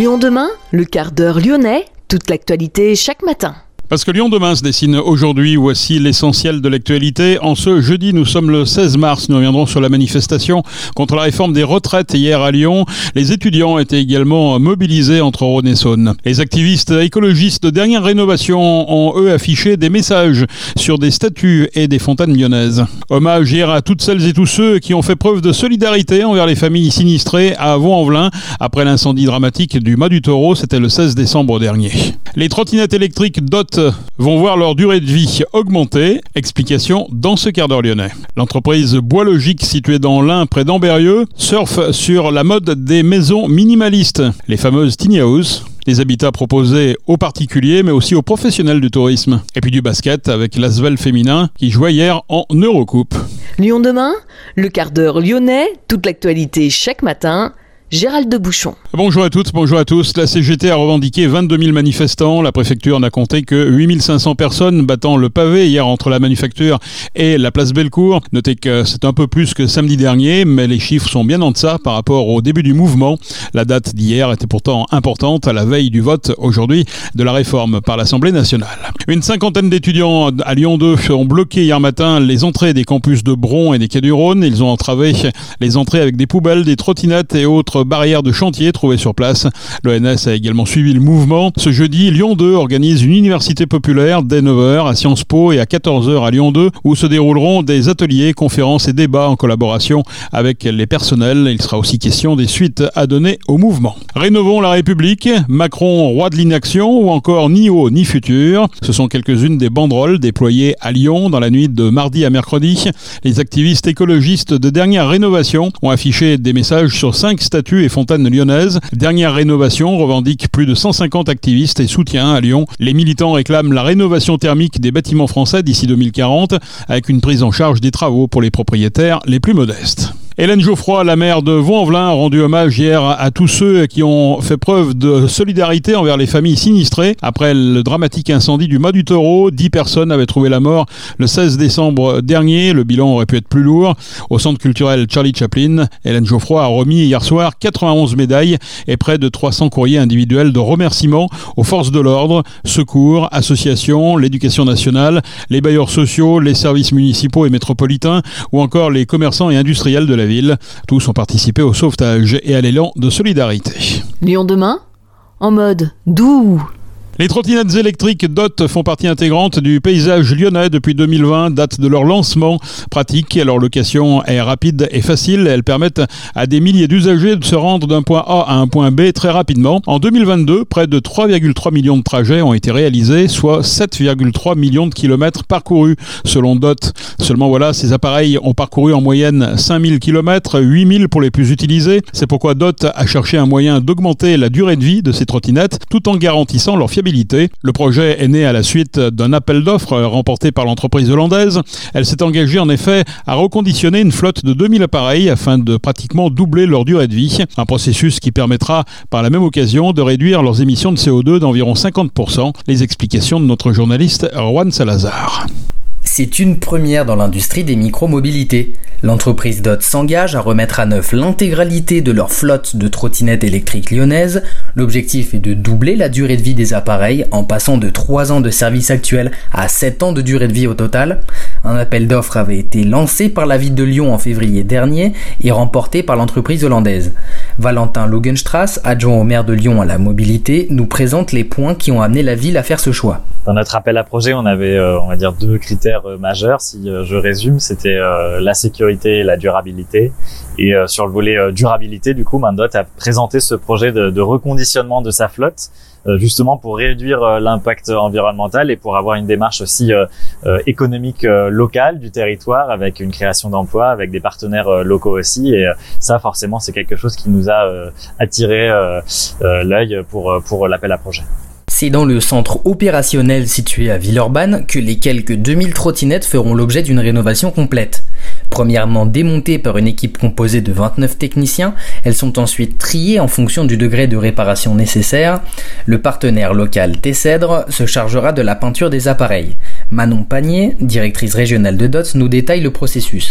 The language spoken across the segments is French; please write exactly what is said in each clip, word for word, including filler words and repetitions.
Lyon demain, le quart d'heure lyonnais, toute l'actualité chaque matin. Parce que Lyon demain se dessine aujourd'hui, voici l'essentiel de l'actualité. En ce jeudi, nous sommes le seize mars, nous reviendrons sur la manifestation contre la réforme des retraites hier à Lyon. Les étudiants étaient également mobilisés entre Rhône et Saône. Les activistes écologistes de dernière rénovation ont eux affiché des messages sur des statues et des fontaines lyonnaises. Hommage hier à toutes celles et tous ceux qui ont fait preuve de solidarité envers les familles sinistrées à Vaux-en-Velin après l'incendie dramatique du Mas du Taureau, c'était le seize décembre dernier. Les trottinettes électriques D O T vont voir leur durée de vie augmenter. Explication dans ce quart d'heure lyonnais. L'entreprise Bois Logique, située dans l'Ain près d'Ambérieux, surfe sur la mode des maisons minimalistes, les fameuses tiny house. Des habitats proposés aux particuliers mais aussi aux professionnels du tourisme. Et puis du basket avec l'Asvel féminin qui jouait hier en Eurocoupe. Lyon demain, le quart d'heure lyonnais, toute l'actualité chaque matin. Gérald de Bouchon. Bonjour à toutes, bonjour à tous. La C G T a revendiqué vingt-deux mille manifestants. La préfecture n'a compté que huit mille cinq cents personnes battant le pavé hier entre la Manufacture et la place Bellecour. Notez que c'est un peu plus que samedi dernier, mais les chiffres sont bien en deçà par rapport au début du mouvement. La date d'hier était pourtant importante à la veille du vote aujourd'hui de la réforme par l'Assemblée nationale. Une cinquantaine d'étudiants à Lyon deux ont bloqué hier matin les entrées des campus de Bron et des Quais du Rhône. Ils ont entravé les entrées avec des poubelles, des trottinettes et autres barrières de chantier trouvées sur place. L'O N S a également suivi le mouvement. Ce jeudi, Lyon deux organise une université populaire dès neuf heures à Sciences Po et à quatorze heures à Lyon deux où se dérouleront des ateliers, conférences et débats en collaboration avec les personnels. Il sera aussi question des suites à donner au mouvement. Rénovons la République, Macron roi de l'inaction ou encore ni haut ni futur. Ce sont quelques-unes des banderoles déployées à Lyon dans la nuit de mardi à mercredi. Les activistes écologistes de dernière rénovation ont affiché des messages sur cinq statues et fontaines lyonnaises. Dernière rénovation revendique plus de cent cinquante activistes et soutiens à Lyon. Les militants réclament la rénovation thermique des bâtiments français d'ici deux mille quarante avec une prise en charge des travaux pour les propriétaires les plus modestes. Hélène Geoffroy, la maire de Vaux-en-Velin, a rendu hommage hier à tous ceux qui ont fait preuve de solidarité envers les familles sinistrées. Après le dramatique incendie du Mas du Taureau, dix personnes avaient trouvé la mort le seize décembre dernier. Le bilan aurait pu être plus lourd. Au centre culturel Charlie Chaplin, Hélène Geoffroy a remis hier soir quatre-vingt-onze médailles et près de trois cents courriers individuels de remerciements aux forces de l'ordre, secours, associations, l'éducation nationale, les bailleurs sociaux, les services municipaux et métropolitains ou encore les commerçants et industriels de la ville. Tous ont participé au sauvetage et à l'élan de solidarité. Lyon demain, en mode doux. Les trottinettes électriques D O T font partie intégrante du paysage lyonnais depuis deux mille vingt, date de leur lancement. Pratique, leur location est rapide et facile. Elles permettent à des milliers d'usagers de se rendre d'un point A à un point B très rapidement. En deux mille vingt-deux, près de trois virgule trois millions de trajets ont été réalisés, soit sept virgule trois millions de kilomètres parcourus selon D O T. Seulement voilà, ces appareils ont parcouru en moyenne cinq mille kilomètres, huit mille pour les plus utilisés. C'est pourquoi D O T a cherché un moyen d'augmenter la durée de vie de ces trottinettes tout en garantissant leur fiabilité. Le projet est né à la suite d'un appel d'offres remporté par l'entreprise hollandaise. Elle s'est engagée en effet à reconditionner une flotte de deux mille appareils afin de pratiquement doubler leur durée de vie. Un processus qui permettra par la même occasion de réduire leurs émissions de C O deux d'environ cinquante pour cent. Les explications de notre journaliste Juan Salazar. C'est une première dans l'industrie des micro-mobilités. L'entreprise D O T s'engage à remettre à neuf l'intégralité de leur flotte de trottinettes électriques lyonnaises. L'objectif est de doubler la durée de vie des appareils en passant de trois ans de service actuel à sept ans de durée de vie au total. Un appel d'offres avait été lancé par la ville de Lyon en février dernier et remporté par l'entreprise hollandaise. Valentin Logenstrass, adjoint au maire de Lyon à la mobilité, nous présente les points qui ont amené la ville à faire ce choix. Dans notre appel à projet, on avait, euh, on va dire, deux critères euh, majeurs. Si euh, je résume, c'était euh, la sécurité et la durabilité. Et euh, sur le volet euh, durabilité, du coup, D O T a présenté ce projet de, de reconditionnement de sa flotte, euh, justement pour réduire euh, l'impact environnemental et pour avoir une démarche aussi euh, euh, économique euh, locale du territoire, avec une création d'emplois, avec des partenaires euh, locaux aussi. Et euh, ça, forcément, c'est quelque chose qui nous a euh, attiré euh, euh, l'œil pour pour l'appel à projet. C'est dans le centre opérationnel situé à Villeurbanne que les quelques deux mille trottinettes feront l'objet d'une rénovation complète. Premièrement démontées par une équipe composée de vingt-neuf techniciens, elles sont ensuite triées en fonction du degré de réparation nécessaire. Le partenaire local Tessèdre se chargera de la peinture des appareils. Manon Panier, directrice régionale de D O T, nous détaille le processus.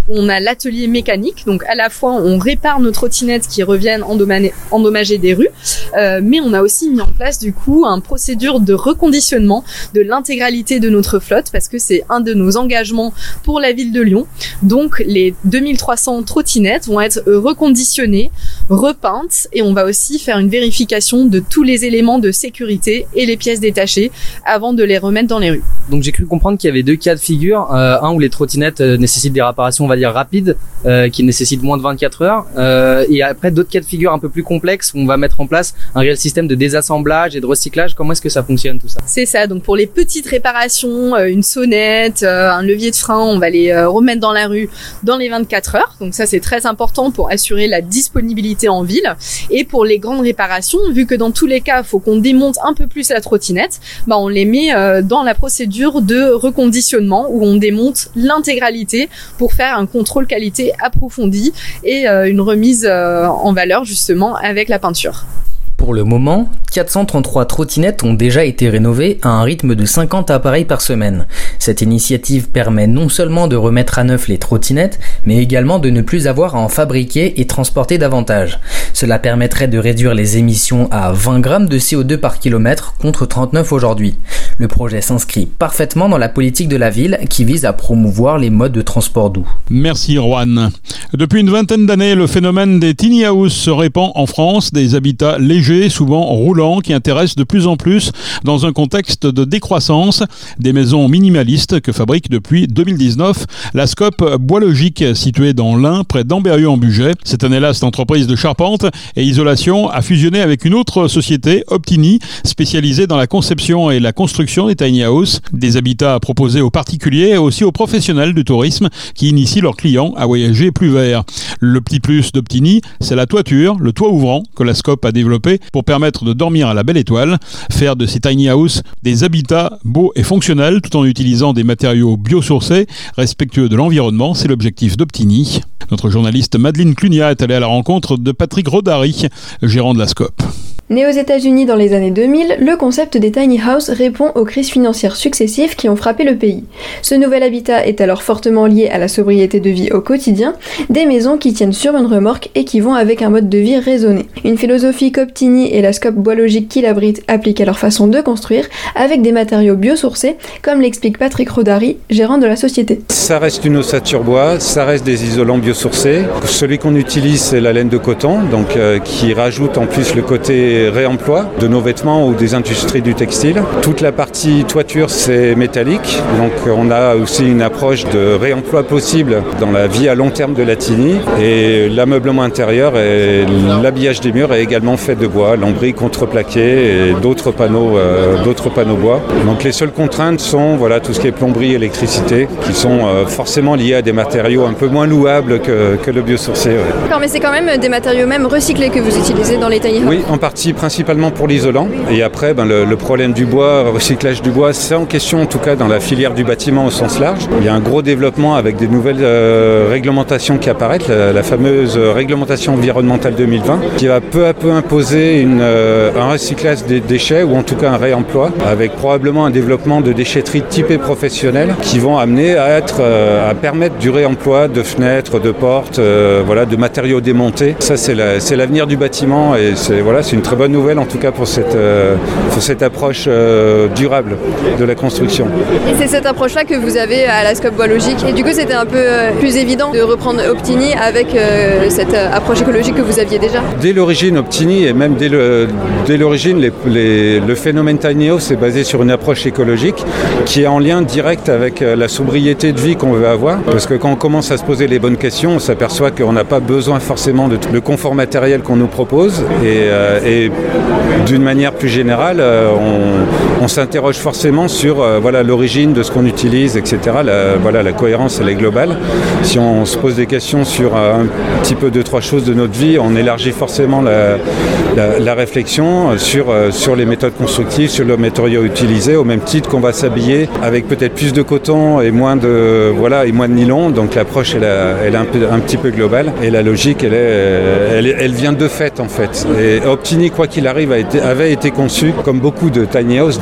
où on a l'atelier mécanique. Donc à la fois on répare nos trottinettes qui reviennent endommagées, endommagées des rues, euh, mais on a aussi mis en place du coup une procédure de reconditionnement de l'intégralité de notre flotte parce que c'est un de nos engagements pour la ville de Lyon. Donc les deux mille trois cents trottinettes vont être reconditionnées, repeintes et on va aussi faire une vérification de tous les éléments de sécurité et les pièces détachées avant de les remettre dans les rues. Donc j'ai cru comprendre qu'il y avait deux cas de figure, euh, un où les trottinettes euh, nécessitent des réparations on va dire rapides, euh, qui nécessitent moins de vingt-quatre heures, euh, et après d'autres cas de figure un peu plus complexes où on va mettre en place un réel système de désassemblage et de recyclage. Comment est-ce que ça fonctionne tout ça? C'est ça, donc pour les petites réparations, euh, une sonnette, euh, un levier de frein, on va les euh, remettre dans la rue dans les vingt-quatre heures, donc ça c'est très important pour assurer la disponibilité en ville. Et pour les grandes réparations, vu que dans tous les cas il faut qu'on démonte un peu plus la trottinette, bah on les met euh, dans la procédure de reconditionnement où on démonte l'intégralité pour faire un contrôle qualité approfondi et euh, une remise euh, en valeur justement avec la peinture. Pour le moment, quatre cent trente-trois trottinettes ont déjà été rénovées à un rythme de cinquante appareils par semaine. Cette initiative permet non seulement de remettre à neuf les trottinettes, mais également de ne plus avoir à en fabriquer et transporter davantage. Cela permettrait de réduire les émissions à vingt grammes de C O deux par kilomètre contre trente-neuf aujourd'hui. Le projet s'inscrit parfaitement dans la politique de la ville qui vise à promouvoir les modes de transport doux. Merci Rohan. Depuis une vingtaine d'années, le phénomène des tiny houses se répand en France, des habitats légers, souvent roulants, qui intéressent de plus en plus dans un contexte de décroissance. Des maisons minimalistes que fabrique depuis deux mille dix-neuf la Scope Bois Logique, située dans l'Ain, près d'Ambérieu-en-Bugey. Cette année-là, cette entreprise de charpente et isolation a fusionné avec une autre société, Optini, spécialisée dans la conception et la construction des tiny houses, des habitats proposés aux particuliers et aussi aux professionnels du tourisme qui initient leurs clients à voyager plus vert. Le petit plus d'Optini, c'est la toiture, le toit ouvrant que la Scope a développé pour permettre de dormir à la belle étoile, faire de ces tiny houses des habitats beaux et fonctionnels tout en utilisant des matériaux biosourcés, respectueux de l'environnement, c'est l'objectif d'Optini. Notre journaliste Madeleine Clunia est allée à la rencontre de Patrick Rodari, gérant de la Scope. Né aux États-Unis dans les années deux mille, le concept des tiny houses répond aux crises financières successives qui ont frappé le pays. Ce nouvel habitat est alors fortement lié à la sobriété de vie au quotidien, des maisons qui tiennent sur une remorque et qui vont avec un mode de vie raisonné. Une philosophie qu'Optini et la Scope Bois Logique qui l'abrite appliquent à leur façon de construire avec des matériaux biosourcés, comme l'explique Patrick Rodari, gérant de la société. Ça reste une ossature bois, ça reste des isolants biosourcés. Celui qu'on utilise, c'est la laine de coton, donc euh, qui rajoute en plus le côté réemploi de nos vêtements ou des industries du textile. Toute la partie toiture, c'est métallique, donc on a aussi une approche de réemploi possible dans la vie à long terme de la tiny, et l'ameublement intérieur et l'habillage des murs est également fait de bois, lambris contreplaqué et d'autres panneaux, euh, d'autres panneaux bois. Donc les seules contraintes sont voilà, tout ce qui est plomberie, électricité, qui sont euh, forcément liés à des matériaux un peu moins louables que, que le biosourcé. Ouais. D'accord, mais c'est quand même des matériaux même recyclés que vous utilisez dans les tiny houses. Oui, en partie principalement pour l'isolant. Et après, ben, le, le problème du bois, le recyclage du bois, c'est en question en tout cas dans la filière du bâtiment au sens large. Il y a un gros développement avec des nouvelles euh, réglementations qui apparaissent, la, la fameuse réglementation environnementale deux mille vingt, qui va peu à peu imposer une, euh, un recyclage des déchets ou en tout cas un réemploi, avec probablement un développement de déchetterie typée professionnelle qui vont amener à, être, euh, à permettre du réemploi de fenêtres, de portes, euh, voilà, de matériaux démontés. Ça, c'est, la, c'est l'avenir du bâtiment et c'est, voilà, c'est une très bonne nouvelle en tout cas pour cette, euh, pour cette approche euh, durable de la construction. Et c'est cette approche-là que vous avez à la Scope Bois Logique. Et du coup, c'était un peu euh, plus évident de reprendre Optini avec euh, cette euh, approche écologique que vous aviez déjà. Dès l'origine, Optini et même dès, le, dès l'origine, les, les, le phénomène tiny house est basé sur une approche écologique qui est en lien direct avec euh, la sobriété de vie qu'on veut avoir. Parce que quand on commence à se poser les bonnes questions, on s'aperçoit qu'on n'a pas besoin forcément de tout le confort matériel qu'on nous propose. Et, euh, et d'une manière plus générale, euh, on, on s'interroge forcément sur euh, voilà, l'origine de ce qu'on utilise, et cetera. La, voilà, la cohérence, elle est globale. Si on se pose des questions sur euh, un petit peu deux, trois choses de notre vie, on élargit forcément la, la, la réflexion sur, euh, sur les méthodes constructives, sur le matériau utilisé, au même titre qu'on va s'habiller avec peut-être plus de coton et moins de, voilà, et moins de nylon. Donc l'approche, elle, a, elle est un, peu, un petit peu globale. Et la logique, elle, est, elle, elle vient de fait, en fait. Et Optini, quoi qu'il arrive, a été, avait été conçu, comme beaucoup de tiny house d'ailleurs,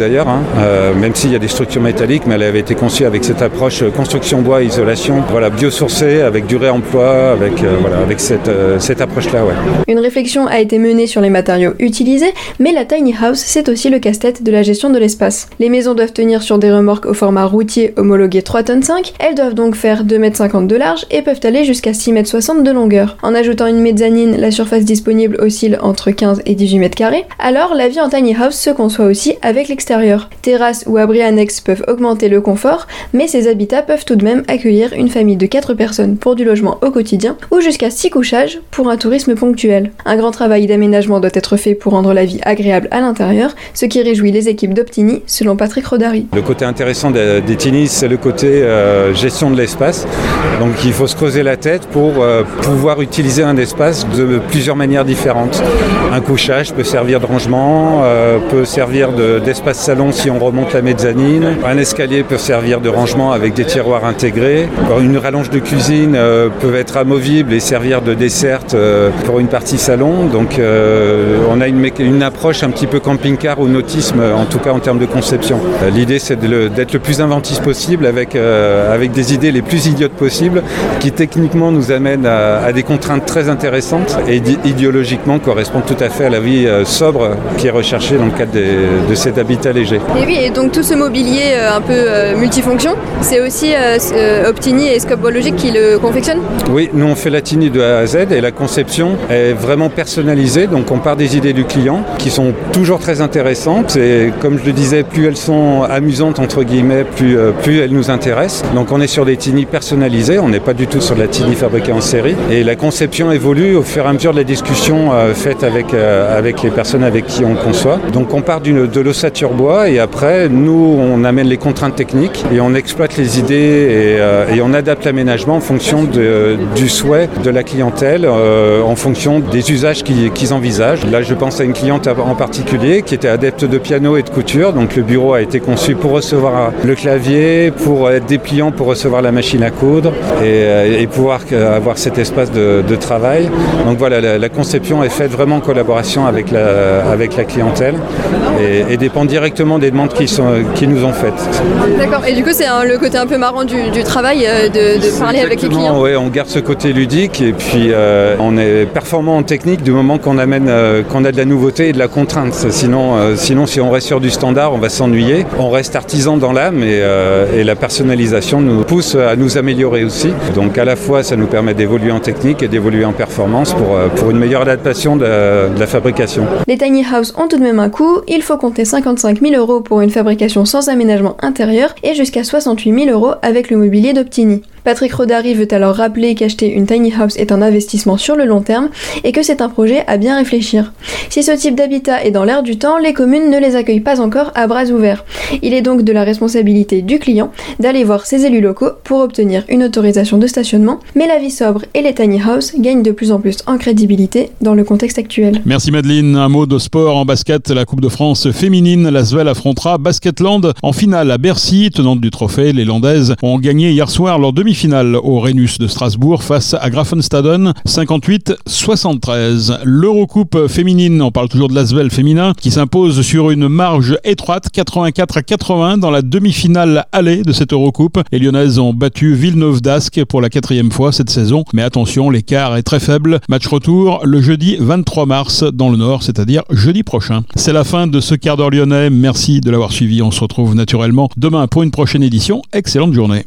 d'ailleurs, hein, euh, même s'il y a des structures métalliques, mais elle avait été conçue avec cette approche euh, construction bois, isolation, voilà, biosourcée, avec du réemploi, avec, euh, voilà, avec cette, euh, cette approche-là. Ouais. Une réflexion a été menée sur les matériaux utilisés, mais la tiny house, c'est aussi le casse-tête de la gestion de l'espace. Les maisons doivent tenir sur des remorques au format routier homologué trois tonnes cinq, elles doivent donc faire deux mètres cinquante de large et peuvent aller jusqu'à six mètres soixante de longueur. En ajoutant une mezzanine, la surface disponible oscille entre quinze et dix-huit mètres carrés, alors la vie en tiny house se conçoit aussi avec l'extérieur. Terrasses ou abris annexes peuvent augmenter le confort, mais ces habitats peuvent tout de même accueillir une famille de quatre personnes pour du logement au quotidien, ou jusqu'à six couchages pour un tourisme ponctuel. Un grand travail d'aménagement doit être fait pour rendre la vie agréable à l'intérieur, ce qui réjouit les équipes d'Optini, selon Patrick Rodari. Le côté intéressant des, des Tiny, c'est le côté euh, gestion de l'espace. Donc il faut se creuser la tête pour euh, pouvoir utiliser un espace de plusieurs manières différentes. Un couchage peut servir de rangement, euh, peut servir de, d'espace salon si on remonte la mezzanine. Un escalier peut servir de rangement avec des tiroirs intégrés. Une rallonge de cuisine euh, peut être amovible et servir de dessert euh, pour une partie salon. Donc euh, on a une, une approche un petit peu camping-car ou nautisme, en tout cas en termes de conception. Euh, l'idée c'est de le, d'être le plus inventif possible avec, euh, avec des idées les plus idiotes possibles qui techniquement nous amènent à, à des contraintes très intéressantes et idéologiquement correspondent tout à fait à la vie euh, sobre qui est recherchée dans le cadre des, de cet habitat léger. Et oui, et donc tout ce mobilier euh, un peu euh, multifonction, c'est aussi euh, Optini et Scope Bois Logique qui le confectionnent ? Oui, nous on fait la Tiny de A à Z et la conception est vraiment personnalisée, donc on part des idées du client qui sont toujours très intéressantes et comme je le disais, plus elles sont amusantes entre guillemets, plus, euh, plus elles nous intéressent. Donc on est sur des Tiny personnalisées, on n'est pas du tout sur de la Tiny fabriquée en série et la conception évolue au fur et à mesure de la discussion euh, faite avec, euh, avec les personnes avec qui on conçoit. Donc on part d'une, de l'ossature bois et après nous on amène les contraintes techniques et on exploite les idées et, euh, et on adapte l'aménagement en fonction de, du souhait de la clientèle, euh, en fonction des usages qu'ils, qu'ils envisagent. Là je pense à une cliente en particulier qui était adepte de piano et de couture, donc le bureau a été conçu pour recevoir le clavier, pour être dépliant, pour recevoir la machine à coudre et, et pouvoir avoir cet espace de, de travail. Donc voilà, la, la conception est faite vraiment en collaboration avec la, avec la clientèle et, et dépend directement des demandes qui, sont, qui nous ont faites. D'accord, et du coup c'est un, le côté un peu marrant du, du travail euh, de, de parler avec les clients. Oui, on garde ce côté ludique et puis euh, on est performant en technique du moment qu'on amène, euh, qu'on a de la nouveauté et de la contrainte. Sinon, euh, sinon si on reste sur du standard, on va s'ennuyer. On reste artisan dans l'âme et, euh, et la personnalisation nous pousse à nous améliorer aussi. Donc à la fois ça nous permet d'évoluer en technique et d'évoluer en performance pour, euh, pour une meilleure adaptation de la, de la fabrication. Les tiny house ont tout de même un coût, il faut compter cinquante-cinq mille euros pour une fabrication sans aménagement intérieur et jusqu'à soixante-huit mille euros avec le mobilier d'Optini. Patrick Rodari veut alors rappeler qu'acheter une tiny house est un investissement sur le long terme et que c'est un projet à bien réfléchir. Si ce type d'habitat est dans l'air du temps, les communes ne les accueillent pas encore à bras ouverts. Il est donc de la responsabilité du client d'aller voir ses élus locaux pour obtenir une autorisation de stationnement, mais la vie sobre et les tiny house gagnent de plus en plus en crédibilité dans le contexte actuel. Merci Madeleine. Un mot de sport en basket. La Coupe de France féminine, l'Asvel affrontera Basketland en finale à Bercy. Tenante du trophée, les Landaises ont gagné hier soir leur demi-finale au Rhenus de Strasbourg face à Grafenstaden cinquante-huit soixante-treize. L'Eurocoupe féminine, on parle toujours de l'Asvel féminin, qui s'impose sur une marge étroite quatre-vingt-quatre à quatre-vingts dans la demi-finale aller de cette Eurocoupe. Les Lyonnaises ont battu Villeneuve d'Ascq pour la quatrième fois cette saison. Mais attention, l'écart est très faible. Match retour le jeudi vingt-trois mars dans le Nord, c'est-à-dire jeudi prochain. C'est la fin de ce quart d'heure lyonnais. Merci de l'avoir suivi. On se retrouve naturellement demain pour une prochaine édition. Excellente journée.